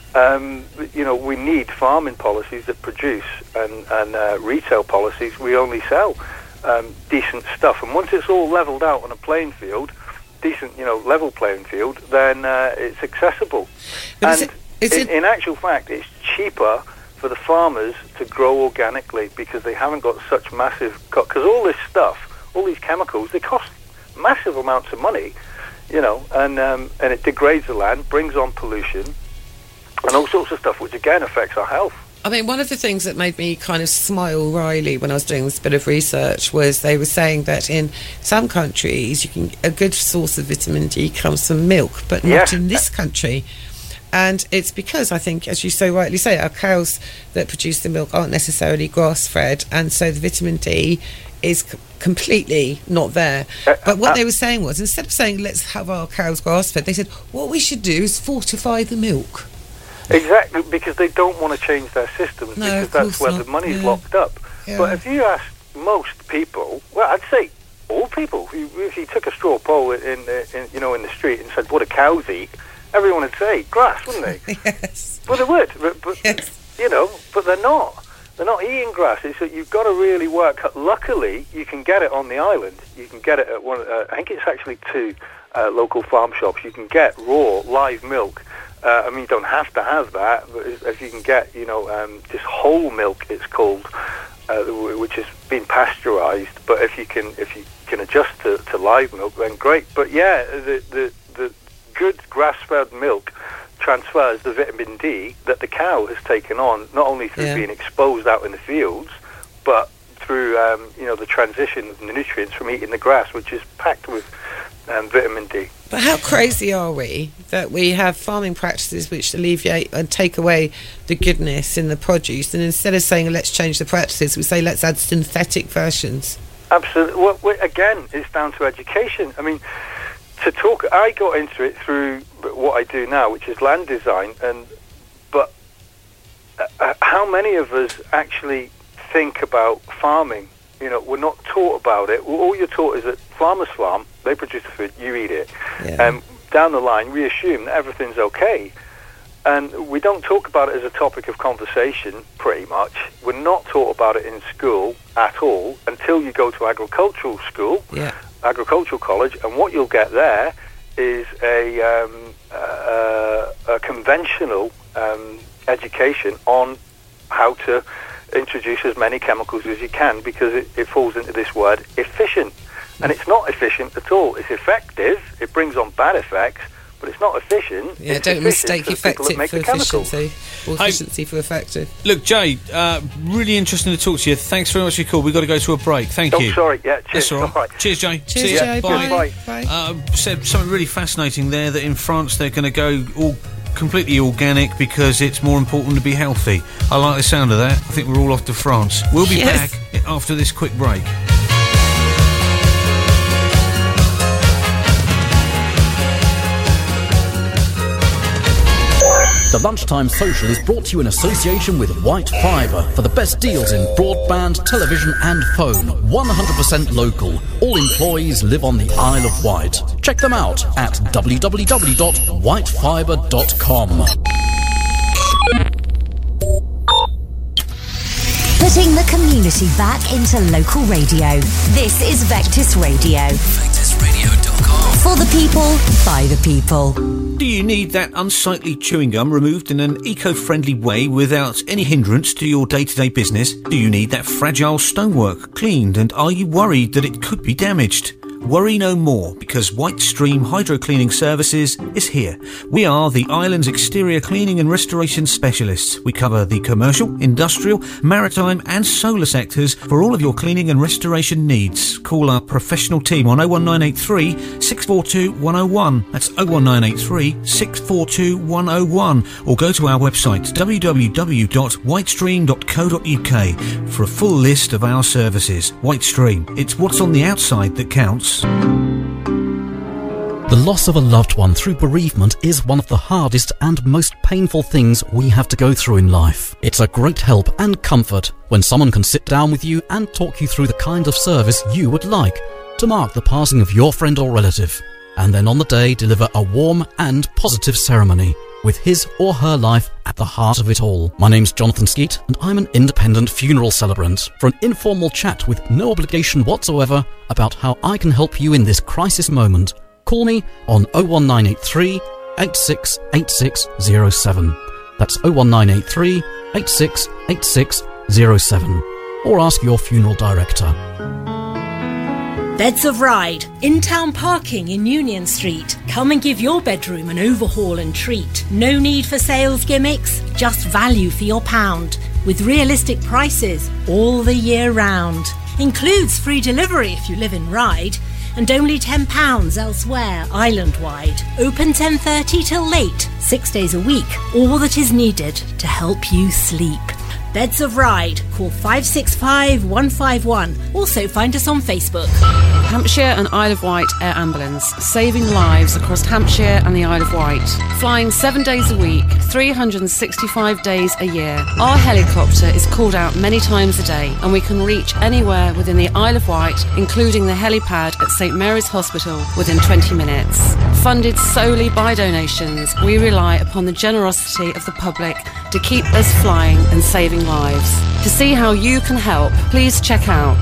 we need farming policies that produce, and retail policies. We only sell decent stuff, and once it's all leveled out on a playing field, decent level playing field, then it's accessible. But in actual fact, it's cheaper for the farmers to grow organically because they haven't got such massive... Because all this stuff, all these chemicals, they cost massive amounts of money, and it degrades the land, brings on pollution, and all sorts of stuff, which again affects our health.
I mean, one of the things that made me kind of smile wryly when I was doing this bit of research was they were saying that in some countries a good source of vitamin D comes from milk, but not in this country. And it's because, I think, as you so rightly say, our cows that produce the milk aren't necessarily grass-fed, and so the vitamin D is completely not there. But what they were saying was, instead of saying, let's have our cows grass-fed, they said, what we should do is fortify the milk.
Exactly, because they don't want to change their systems, because that's where the money's locked up. Yeah. But if you ask most people, well, I'd say old people. If you took a straw poll in the street and said, what do cows eat? Everyone would say grass, wouldn't they?
Yes.
Well, they would, but yes. But they're not. They're not eating grass. It's that you've got to really work. Luckily, you can get it on the island. You can get it at one. I think it's actually 2 local farm shops. You can get raw live milk. You don't have to have that, but if you can get, just whole milk, it's called, which has been pasteurized. But if you can adjust to live milk, then great. But yeah, the good grass-fed milk transfers the vitamin D that the cow has taken on, not only through being exposed out in the fields, but through the transition of the nutrients from eating the grass, which is packed with vitamin D.
But how crazy are we that we have farming practices which alleviate and take away the goodness in the produce, and instead of saying let's change the practices, we say let's add synthetic versions?
Absolutely. Well, again, it's down to education. I mean, I got into it through what I do now, which is land design, but how many of us actually think about farming? We're not taught about it. All you're taught is that farmers farm, they produce the food, you eat it. Yeah. Down the line, we assume that everything's okay. And we don't talk about it as a topic of conversation, pretty much. We're not taught about it in school at all until you go to agricultural school, agricultural college, and what you'll get there is a conventional education on how to introduce as many chemicals as you can, because it falls into this word efficient, and it's not efficient at all. It's effective, it brings on bad effects, but it's not efficient.
Don't mistake effective for efficiency, or efficiency for effective.
Look, Jay, really interesting to talk to you. Thanks very much for your call. We've got to go to a break. Thank you.
Sorry, cheers.
That's all right. Cheers, Jay.
Cheers, Jay. Bye.
Said something really fascinating there, that in France they're going to go all completely organic because it's more important to be healthy. I like the sound of that. I think we're all off to France. We'll be back after this quick break.
The Lunchtime Social is brought to you in association with White Fibre for the best deals in broadband, television and phone. 100% local. All employees live on the Isle of Wight. Check them out at www.whitefibre.com.
Putting the community back into local radio. This is Vectis Radio. VectisRadio.com. For the people, by the people.
Do you need that unsightly chewing gum removed in an eco-friendly way without any hindrance to your day-to-day business? Do you need that fragile stonework cleaned, and are you worried that it could be damaged? Worry no more, because White Stream Hydro Cleaning Services is here. We are the island's exterior cleaning and restoration specialists. We cover the commercial, industrial, maritime and solar sectors for all of your cleaning and restoration needs. Call our professional team on 01983 642 101. That's 01983 642 101. Or go to our website www.whitestream.co.uk for a full list of our services. White Stream. It's what's on the outside that counts.
The loss of a loved one through bereavement is one of the hardest and most painful things we have to go through in life. It's a great help and comfort when someone can sit down with you and talk you through the kind of service you would like to mark the passing of your friend or relative, and then on the day deliver a warm and positive ceremony with his or her life at the heart of it all. My name's Jonathan Skeet, and I'm an independent funeral celebrant. For an informal chat with no obligation whatsoever about how I can help you in this crisis moment, call me on 01983 868607. That's 01983 868607. Or ask your funeral director.
Beds of Ride, in-town parking in Union Street. Come and give your bedroom an overhaul and treat. No need for sales gimmicks, just value for your pound. With realistic prices all the year round. Includes free delivery if you live in Ryde, and only £10 elsewhere, island-wide. Open 10:30 till late, 6 days a week. All that is needed to help you sleep. Beds of Ride. Call 565 151. Also find us on Facebook.
Hampshire and Isle of Wight Air Ambulance, saving lives across Hampshire and the Isle of Wight. Flying 7 days a week, 365 days a year. Our helicopter is called out many times a day, and we can reach anywhere within the Isle of Wight, including the helipad at St Mary's Hospital, within 20 minutes. Funded solely by donations, we rely upon the generosity of the public to keep us flying and saving lives. To see how you can help, please check out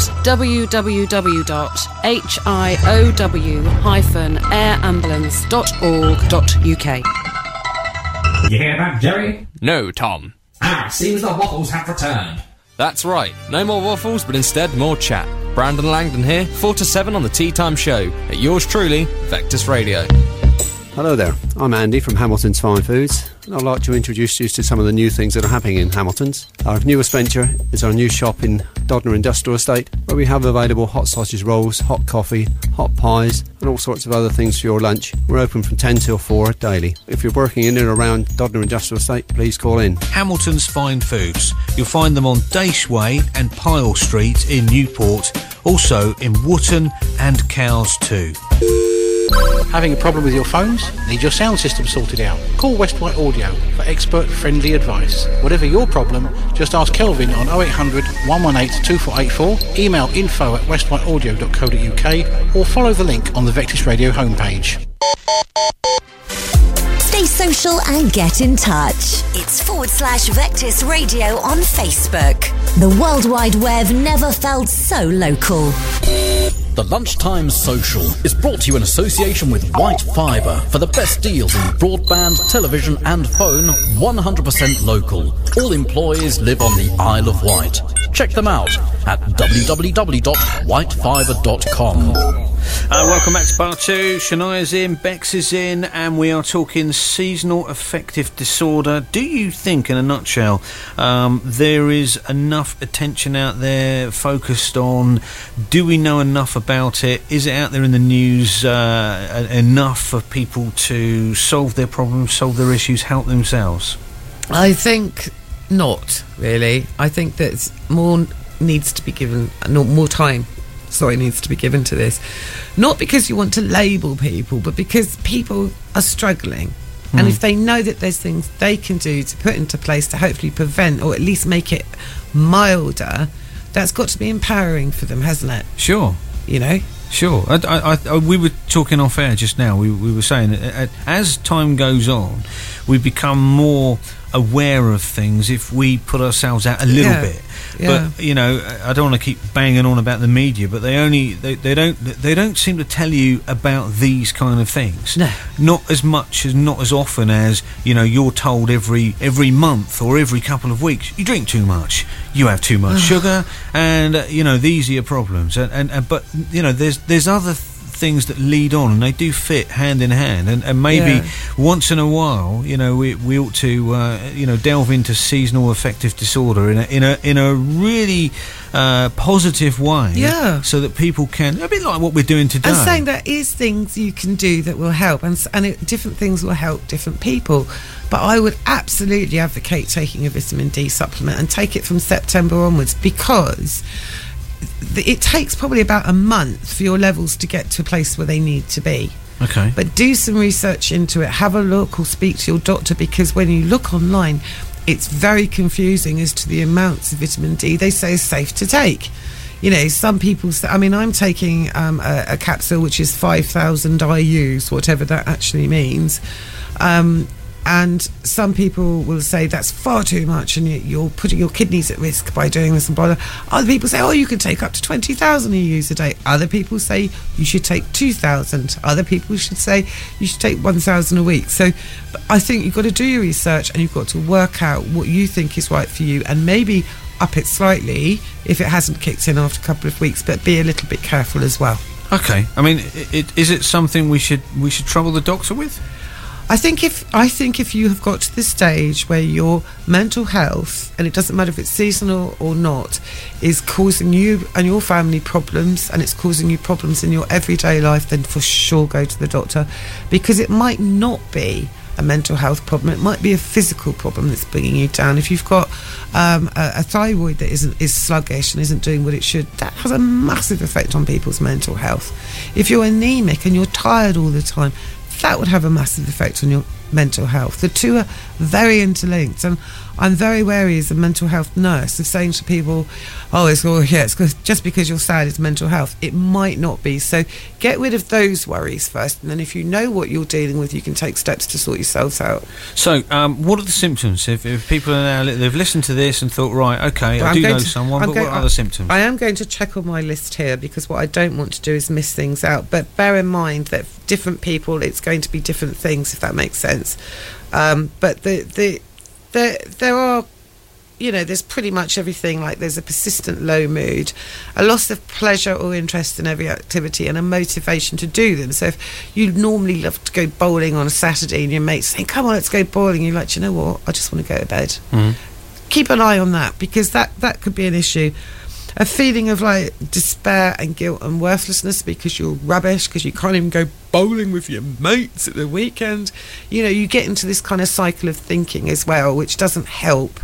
www.hiow-airambulance.org.uk.
You hear that, Jerry?
No, Tom.
Seems the waffles have returned.
That's right. No more waffles, but instead more chat. Brandon Langdon here, 4 to 7 on the Tea Time Show. At yours truly, Vectis Radio.
Hello there, I'm Andy from Hamilton's Fine Foods, and I'd like to introduce you to some of the new things that are happening in Hamilton's. Our newest venture is our new shop in Dodner Industrial Estate, where we have available hot sausage rolls, hot coffee, hot pies, and all sorts of other things for your lunch. We're open from 10 till 4 daily. If you're working in and around Dodner Industrial Estate, please call in.
Hamilton's Fine Foods. You'll find them on Daish Way and Pyle Street in Newport, also in Wootton and Cowes too.
Having a problem with your phones? Need your sound system sorted out? Call West White Audio for expert-friendly advice. Whatever your problem, just ask Kelvin on 0800 118 2484, email info@westwhiteaudio.co.uk, or follow the link on the Vectis Radio homepage.
Stay social and get in touch. It's /Vectis Radio on Facebook. The World Wide Web never felt so local.
The Lunchtime Social is brought to you in association with White Fibre for the best deals in broadband, television and phone, 100% local. All employees live on the Isle of Wight. Check them out at www.whitefibre.com.
Welcome back to part 2. Shania's in, Bex is in, and we are talking seasonal affective disorder. Do you think, in a nutshell, there is enough attention out there focused on, do we know enough about it? Is it out there in the news enough for people to solve their problems, solve their issues, help themselves?
I think not, really. I think that more needs to be given, more time needs to be given to this. Not because you want to label people, but because people are struggling. And if they know that there's things they can do to put into place to hopefully prevent or at least make it milder, that's got to be empowering for them, hasn't it?
Sure.
You know?
Sure. We were talking off air just now. We were saying that as time goes on, we become more aware of things if we put ourselves out a little bit. Yeah. But I don't want to keep banging on about the media, but they don't seem to tell you about these kind of things.
No.
Not as much as, not as often as you're told every month or every couple of weeks. You drink too much, you have too much sugar, and these are your problems. But there's other things that lead on, and they do fit hand in hand, and maybe once in a while we ought to delve into seasonal affective disorder in a really positive way, so that people can, a bit like what we're doing today,
and saying there is things you can do that will help, and different things will help different people. But I would absolutely advocate taking a vitamin D supplement, and take it from September onwards, because it takes probably about a month for your levels to get to a place where they need to be.
Okay.
But do some research into it, have a look, or speak to your doctor, because when you look online, it's very confusing as to the amounts of vitamin D they say is safe to take. Some people say, I'm taking a capsule which is 5,000 IUs, whatever that actually means. And some people will say that's far too much, and you're putting your kidneys at risk by doing this and blah. Other people say, you can take up to 20,000 EUs a day. Other people say you should take 2,000. Other people should say you should take 1,000 a week. So I think you've got to do your research, and you've got to work out what you think is right for you, and maybe up it slightly if it hasn't kicked in after a couple of weeks, but be a little bit careful as well.
Okay. Is it something we should trouble the doctor with?
I think if you have got to the stage where your mental health, and it doesn't matter if it's seasonal or not, is causing you and your family problems, and it's causing you problems in your everyday life, then for sure go to the doctor, because it might not be a mental health problem. It might be a physical problem that's bringing you down. If you've got a thyroid that is sluggish and isn't doing what it should, that has a massive effect on people's mental health. If you're anemic and you're tired all the time, that would have a massive effect on your mental health. The two are very interlinked, and I'm very wary as a mental health nurse of saying to people, it's just because you're sad it's mental health. It might not be. So get rid of those worries first, and then if you know what you're dealing with, you can take steps to sort yourselves out.
So what are the symptoms? If people are now, they've listened to this and thought, right, okay, I do know someone, but what are the symptoms?
I am going to check on my list here, because what I don't want to do is miss things out, but bear in mind that different people, it's going to be different things, if that makes sense. But there are, there's pretty much everything. Like, there's a persistent low mood, a loss of pleasure or interest in every activity, and a motivation to do them. So if you normally love to go bowling on a Saturday and your mate's saying, come on, let's go bowling, you're like, you know what, I just want to go to bed. Keep an eye on that, because that could be an issue. A feeling of like despair and guilt and worthlessness because you're rubbish, because you can't even go bowling with your mates at the weekend. You get into this kind of cycle of thinking as well, which doesn't help.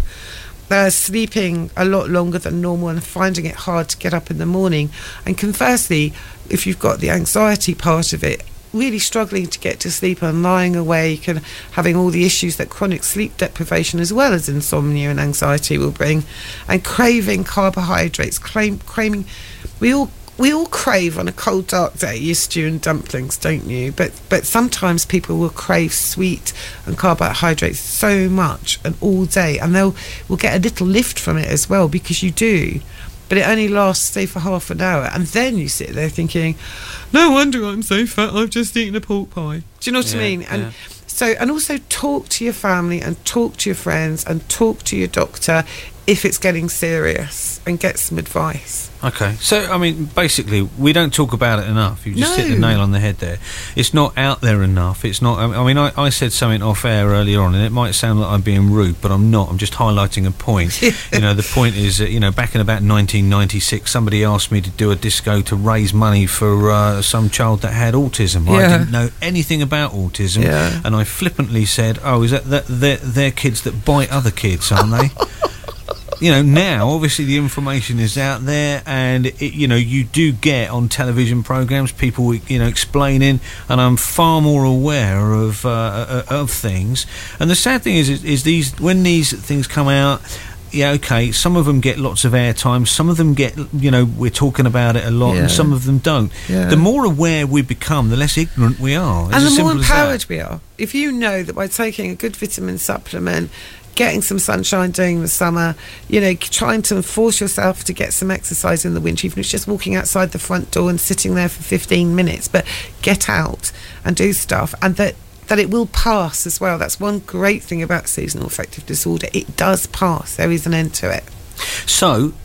Sleeping a lot longer than normal and finding it hard to get up in the morning. And conversely, if you've got the anxiety part of it, really struggling to get to sleep and lying awake and having all the issues that chronic sleep deprivation as well as insomnia and anxiety will bring, and craving carbohydrates, craving. We all crave on a cold dark day your stew and dumplings, don't you? But sometimes people will crave sweet and carbohydrates so much and all day, and will get a little lift from it as well, because you do. But it only lasts, say, for half an hour, and then you sit there thinking, no wonder I'm so fat, I've just eaten a pork pie. Do you know what I mean? And and also talk to your family and talk to your friends and talk to your doctor if it's getting serious, and get some advice.
Okay, so I mean, basically, we don't talk about it enough. You just hit the nail on the head there. It's not out there enough. It's not. I mean, I said something off air earlier on, and it might sound like I'm being rude, but I'm not. I'm just highlighting a point. The point is, back in about 1996, somebody asked me to do a disco to raise money for some child that had autism. I didn't know anything about autism, and I flippantly said, "Oh, is that they're kids that bite other kids, aren't they?" Now obviously the information is out there, and you do get on television programs people explaining, and I'm far more aware of things. And the sad thing is when these things come out, some of them get lots of airtime, some of them get, we're talking about it a lot, and some of them don't. The more aware we become, the less ignorant we are.
And the more empowered we are. If you know that by taking a good vitamin supplement, getting some sunshine during the summer, trying to force yourself to get some exercise in the winter, even if it's just walking outside the front door and sitting there for 15 minutes, but get out and do stuff, and that it will pass as well. That's one great thing about seasonal affective disorder. It does pass. There is an end to it.
So,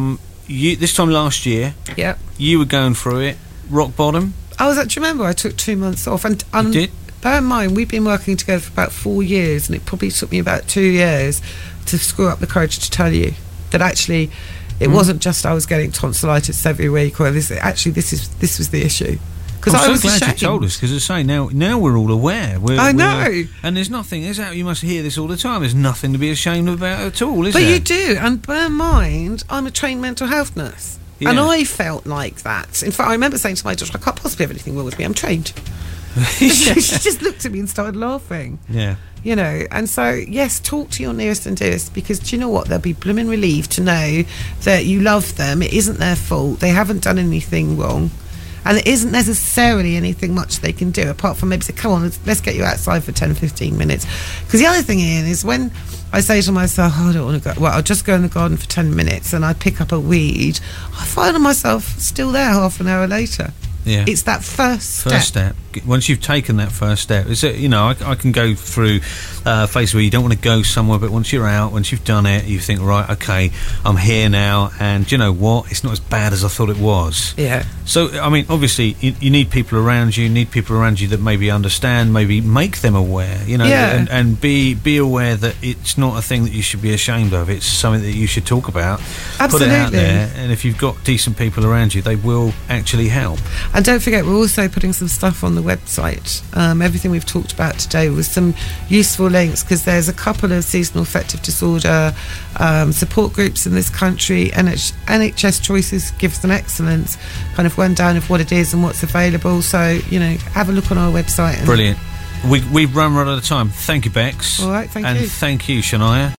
this time last year, you were going through it, rock bottom.
Do you remember I took 2 months off? And
you did?
Bear in mind, we've been working together for about 4 years, and it probably took me about 2 years to screw up the courage to tell you that actually it wasn't just I was getting tonsillitis every week, or this was the issue.
Because I'm so glad you told us, because as I say, now we're all aware.
I know.
And there's nothing, you must hear this all the time, there's nothing to be ashamed about at all, is there?
But you do, and bear in mind, I'm a trained mental health nurse. Yeah. And I felt like that. In fact, I remember saying to my daughter, I can't possibly have anything wrong with me, I'm trained. She just looked at me and started laughing.
Yeah.
And so, yes, talk to your nearest and dearest, because do you know what? They'll be blooming relieved to know that you love them. It isn't their fault. They haven't done anything wrong. And there isn't necessarily anything much they can do, apart from maybe say, come on, let's get you outside for 10, 15 minutes. Because the other thing, Ian, is when I say to myself, I don't want to go, well, I'll just go in the garden for 10 minutes, and I pick up a weed, I find myself still there half an hour later.
Yeah.
It's that first step.
Once you've taken that first step, is it, I can go through phases where you don't want to go somewhere, but once you're out, once you've done it, you think, right, okay, I'm here now, and do you know what? It's not as bad as I thought it was.
Yeah.
So, I mean, obviously, you need people around you. That maybe understand, maybe make them aware, and be aware that it's not a thing that you should be ashamed of. It's something that you should talk about.
Absolutely.
Put it out there, and if you've got decent people around you, they will actually help.
And don't forget, we're also putting some stuff on the website. Everything we've talked about today was some useful links, because there's a couple of seasonal affective disorder support groups in this country. NHS Choices gives an excellent kind of rundown of what it is and what's available. So, have a look on our website.
Brilliant. We've run out of time. Thank you, Bex.
All right, thank you.
And thank you, Shania.